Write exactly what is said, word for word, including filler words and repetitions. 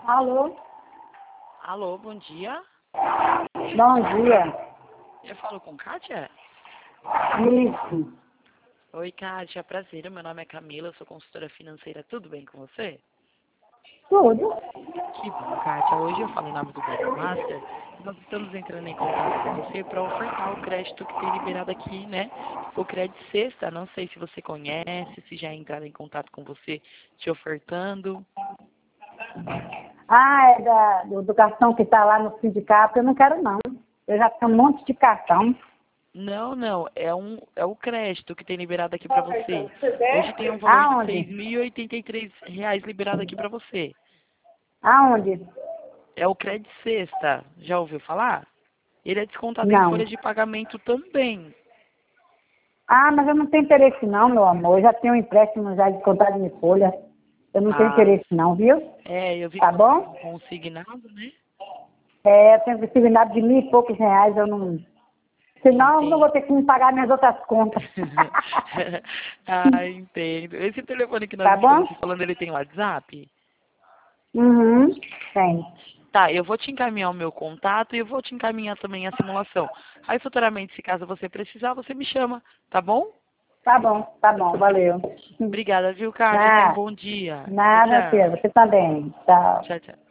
Alô? Alô, bom dia. Bom dia. Eu falo com Kátia? Isso. Oi, Kátia, prazer. Meu nome é Camila, eu sou consultora financeira. Tudo bem com você? Tudo? Que bom, Kátia. Hoje eu falo em nome do Banco Master. Nós estamos entrando em contato com você para ofertar o crédito que tem liberado aqui, né? O crédito sexta. Não sei se você conhece, se já entraram em contato com você te ofertando. Ah, é da, do, do cartão que está lá no sindicato. Eu não quero, não. Eu já tenho um monte de cartão. Não, não, é, um, é o crédito que tem liberado aqui para você. Hoje tem um valor de seis Aonde? mil e oitenta e três reais liberado aqui para você. Aonde? É o crédito sexta, já ouviu falar? Ele é descontado em Não. folha de pagamento também. Ah, mas eu não tenho interesse, não, meu amor. Eu já tenho um empréstimo já descontado em folha. Eu não tenho Ah, interesse, não, viu? é, eu vi Tá que você bom? tem um consignado, né? É, eu tenho consignado de mil e poucos reais. Eu não... Senão, eu não vou Entendo. ter que me pagar minhas outras contas. Ah, entendo. Esse telefone que nós Tá bom? estamos falando, ele tem WhatsApp? Uhum. Tem. Tá, eu vou te encaminhar o meu contato e eu vou te encaminhar também a simulação. Aí, futuramente, se caso você precisar, você me chama, tá bom? Tá bom, tá bom, valeu. Obrigada, viu, Kátia? Tenha um Nada, bom dia. Tchau, nada, filha. tchau. Você também. Tchau. Tchau, tchau.